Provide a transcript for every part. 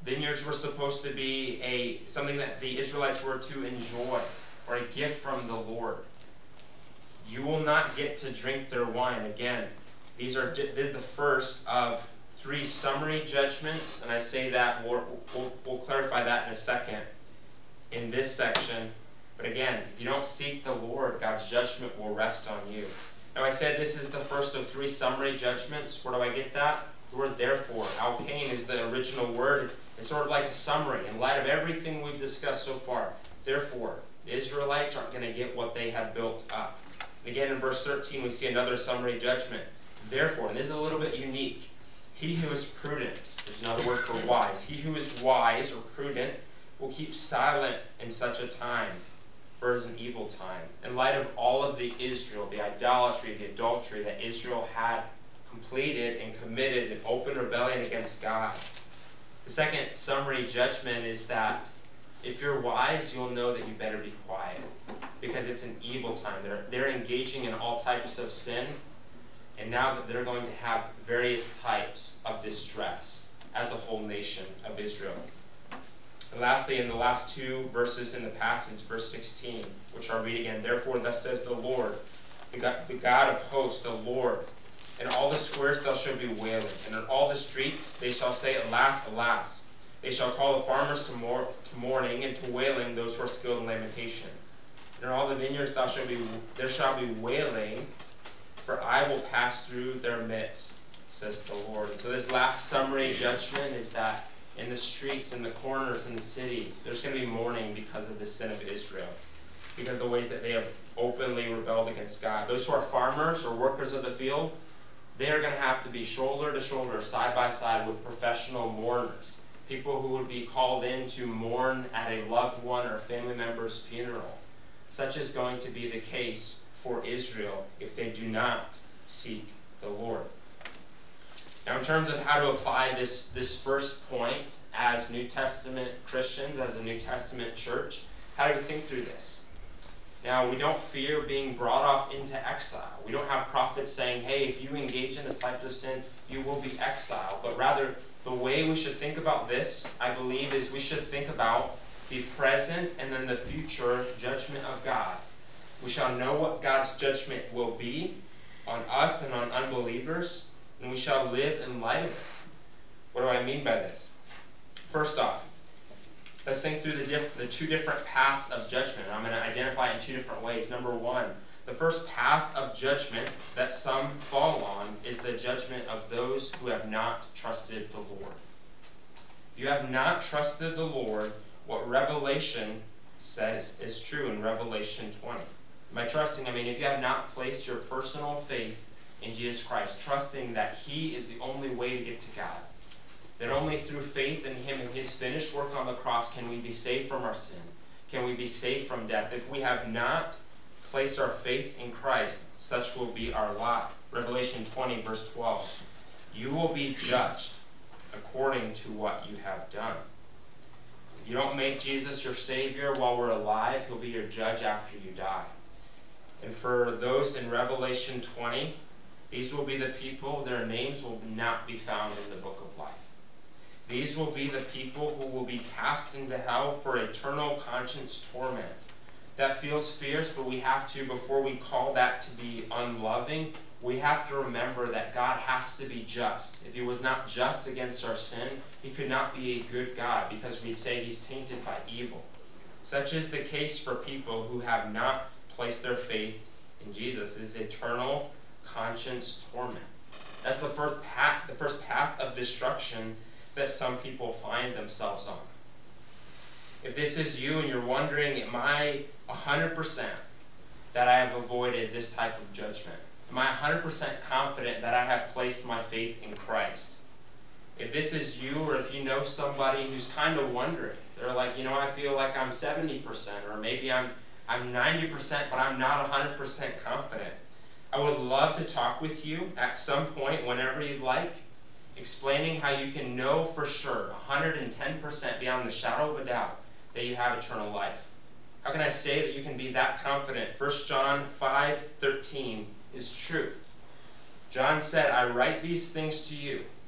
Vineyards were supposed to be something that the Israelites were to enjoy, or a gift from the Lord. You will not get to drink their wine. Again, this is the first of 3 summary judgments, and I say that, we'll clarify that in a second in this section. But again, if you don't seek the Lord, God's judgment will rest on you. Now I said this is the first of 3 summary judgments. Where do I get that? The word therefore. Alkane is the original word. It's sort of like a summary in light of everything we've discussed so far. Therefore, the Israelites aren't going to get what they had built up. And again, in verse 13, we see another summary judgment. Therefore, and this is a little bit unique, he who is prudent, there's another word for wise, he who is wise or prudent will keep silent in such a time, for it is an evil time. In light of all of the Israel, the idolatry, the adultery that Israel had completed and committed in open rebellion against God. The second summary judgment is that if you're wise, you'll know that you better be quiet, because it's an evil time. They're engaging in all types of sin, and now that they're going to have various types of distress as a whole nation of Israel. And lastly, in the last 2 verses in the passage, verse 16, which I'll read again, therefore thus says the Lord, the God of hosts, the Lord, in all the squares thou shalt be wailing, and in all the streets they shall say, alas, alas. They shall call the farmers to mourning, and to wailing those who are skilled in lamentation. And in all the vineyards there shall be wailing, for I will pass through their midst, says the Lord. So this last summary judgment is that in the streets, in the corners, in the city, there's going to be mourning because of the sin of Israel, because of the ways that they have openly rebelled against God. Those who are farmers or workers of the field, they are going to have to be shoulder to shoulder, side by side with professional mourners, people who would be called in to mourn at a loved one or a family member's funeral. Such is going to be the case for Israel if they do not seek the Lord. Now, in terms of how to apply this first point as New Testament Christians, as a New Testament church, how do we think through this? Now, we don't fear being brought off into exile. We don't have prophets saying, hey, if you engage in this type of sin, you will be exiled. But rather, the way we should think about this, I believe, is we should think about the present and then the future judgment of God. We shall know what God's judgment will be on us and on unbelievers, and we shall live in light of it. What do I mean by this? First off, let's think through the 2 different paths of judgment. I'm going to identify it in 2 different ways. Number 1, the first path of judgment that some fall on is the judgment of those who have not trusted the Lord. If you have not trusted the Lord, what Revelation says is true in Revelation 20. By trusting, I mean if you have not placed your personal faith in Jesus Christ, trusting that He is the only way to get to God, that only through faith in Him and His finished work on the cross can we be saved from our sin, can we be saved from death. If we have not placed our faith in Christ, such will be our lot. Revelation 20, verse 12. You will be judged according to what you have done. If you don't make Jesus your Savior while we're alive, He'll be your judge after you die. And for those in Revelation 20, these will be the people, their names will not be found in the book of life. These will be the people who will be cast into hell for eternal conscience torment. That feels fierce, but we have to, before we call that to be unloving, we have to remember that God has to be just. If He was not just against our sin, He could not be a good God, because we'd say He's tainted by evil. Such is the case for people who have not placed their faith in Jesus, is eternal conscience torment. That's the first path of destruction that some people find themselves on. If this is you and you're wondering, am I 100% that I have avoided this type of judgment? Am I 100% confident that I have placed my faith in Christ? If this is you, or if you know somebody who's kind of wondering, they're like, I feel like I'm 70%, or maybe I'm 90%, but I'm not 100% confident. I would love to talk with you at some point, whenever you'd like, explaining how you can know for sure, 110% beyond the shadow of a doubt, that you have eternal life. How can I say that you can be that confident? 1 John 5:13 is true. John said, I write these things to you,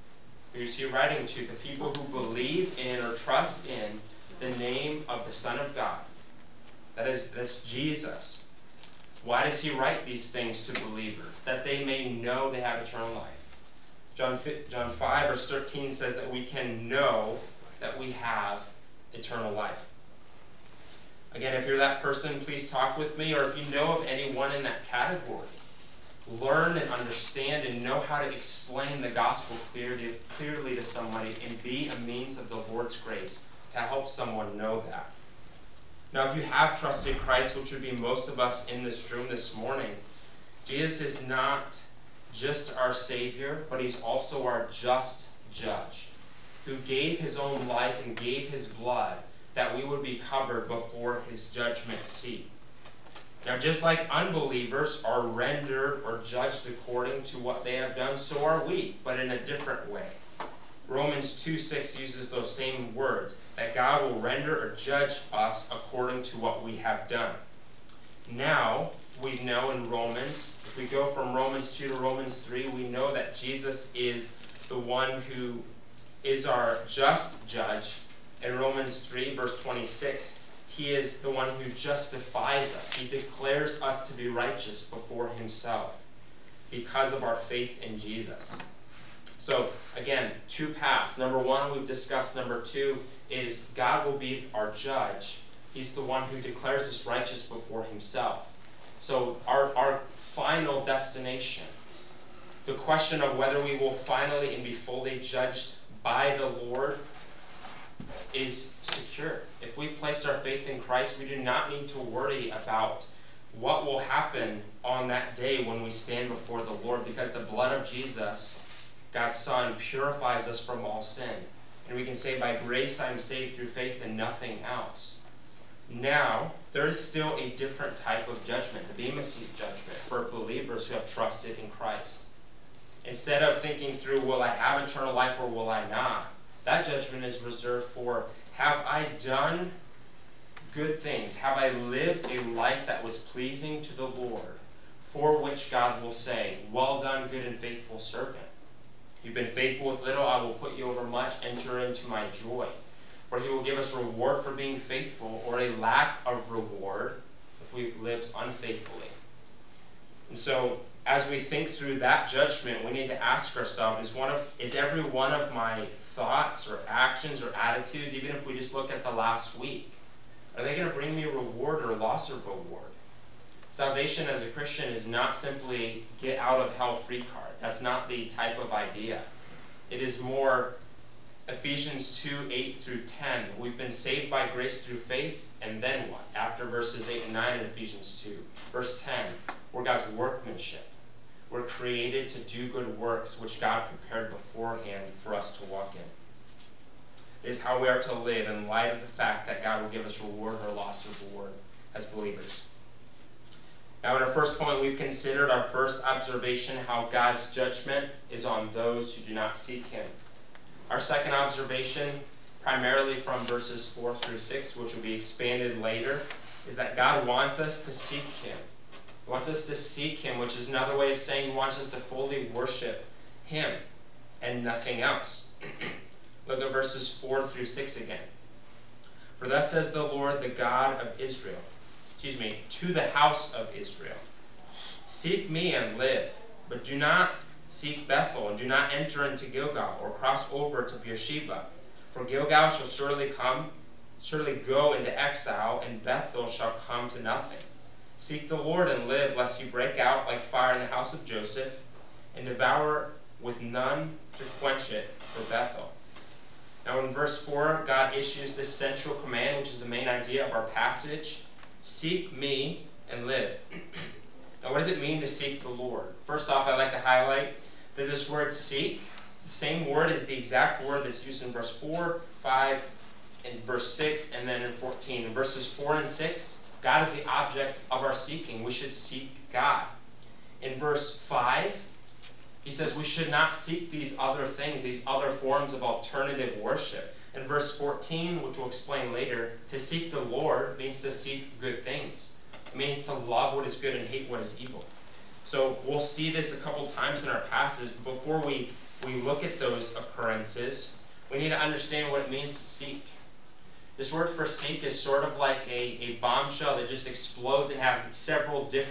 Who's he writing to? The people who believe in or trust in the name of the Son of God. That's Jesus. Why does he write these things to believers? That they may know they have eternal life. John 5 verse 13 says that we can know that we have eternal life. Again, if you're that person, please talk with me, or if you know of anyone in that category, learn and understand and know how to explain the gospel clearly to somebody and be a means of the Lord's grace to help someone know that. Now, if you have trusted Christ, which would be most of us in this room this morning, Jesus is not just our Savior, but he's also our just judge, who gave his own life and gave his blood that we would be covered before his judgment seat. Now, just like unbelievers are rendered or judged according to what they have done, so are we, but in a different way. Romans 2:6 uses those same words, that God will render or judge us according to what we have done. Now, we know in Romans, if we go from Romans 2 to Romans 3, we know that Jesus is the one who is our just judge. In Romans 3, verse 26, he is the one who justifies us. He declares us to be righteous before himself because of our faith in Jesus. So, again, two paths. Number one, we've discussed. Number two is God will be our judge. He's the one who declares us righteous before himself. So, our final destination, the question of whether we will finally and be fully judged by the Lord, is secure. If we place our faith in Christ, we do not need to worry about what will happen on that day when we stand before the Lord, because the blood of Jesus, God's Son, purifies us from all sin. And we can say, by grace I am saved through faith and nothing else. Now, there is still a different type of judgment, the Bema Seat judgment, for believers who have trusted in Christ. Instead of thinking through, will I have eternal life or will I not? That judgment is reserved for, have I done good things? Have I lived a life that was pleasing to the Lord, for which God will say, well done, good and faithful servant. You've been faithful with little, I will put you over much, enter into my joy. Where he will give us reward for being faithful, or a lack of reward if we've lived unfaithfully. And so, as we think through that judgment, we need to ask ourselves, is every one of my thoughts or actions or attitudes, even if we just look at the last week, are they going to bring me a reward or loss of reward? Salvation as a Christian is not simply get out of hell free card. That's not the type of idea. It is more Ephesians 2:8 through 10. We've been saved by grace through faith, and then what? After verses 8 and 9 in Ephesians 2. Verse 10, we're God's workmanship. We're created to do good works, which God prepared beforehand for us to walk in. It is how we are to live in light of the fact that God will give us reward or loss of reward as believers. Now, in our first point, we've considered our first observation, how God's judgment is on those who do not seek him. Our second observation, primarily from verses 4 through 6, which will be expanded later, is that God wants us to seek him. He wants us to seek him, which is another way of saying he wants us to fully worship him and nothing else. Look at verses 4 through 6 again. For thus says the Lord, the God of Israel, to the house of Israel, seek me and live, but do not seek Bethel, and do not enter into Gilgal, or cross over to Beersheba. For Gilgal shall surely go into exile, and Bethel shall come to nothing. Seek the Lord and live, lest you break out like fire in the house of Joseph, and devour with none to quench it for Bethel. Now in verse 4, God issues this central command, which is the main idea of our passage. Seek me and live. Now what does it mean to seek the Lord? First off, I'd like to highlight that this word seek, the same word is the exact word that's used in verse 4, 5, and verse 6, and then in 14. In verses 4 and 6, God is the object of our seeking. We should seek God. In verse 5, he says we should not seek these other things, these other forms of alternative worship. In verse 14, which we'll explain later, to seek the Lord means to seek good things. It means to love what is good and hate what is evil. So we'll see this a couple times in our passage. But before we we look at those occurrences, we need to understand what it means to seek. This word for seek is sort of like a bombshell that just explodes and have several different